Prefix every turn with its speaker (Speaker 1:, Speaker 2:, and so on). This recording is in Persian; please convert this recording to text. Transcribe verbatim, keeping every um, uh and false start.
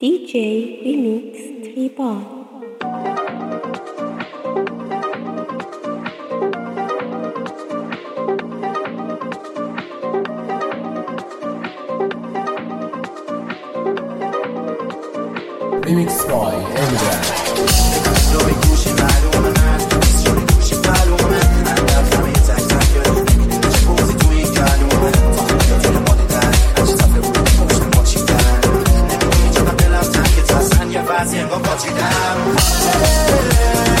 Speaker 1: دی جی Remix Tribal.
Speaker 2: Remix by Eminem.
Speaker 3: Dove گوشی معلومه دستشوی گوشی معلومه اندازم یه تک تک چه بوزی توی کلومه فقط یه مالی در هرچی صفحه بود پشتم باچیدن نمیدونی چقدر دلم تنگ تاسن یه وضعی انگاه باچیدم